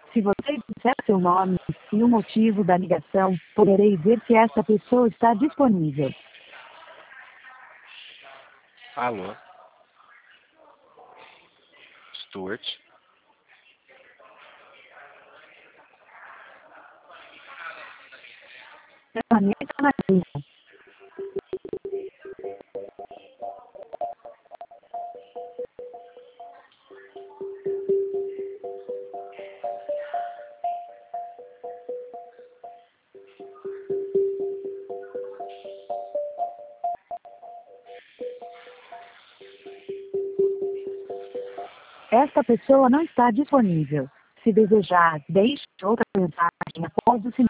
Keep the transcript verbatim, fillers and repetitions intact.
Se você disser seu nome e o motivo da ligação, poderei ver se essa pessoa está disponível. Alô? Stuart? Permaneça na linha. Esta pessoa não está disponível. Se desejar, deixe outra mensagem após o sinal.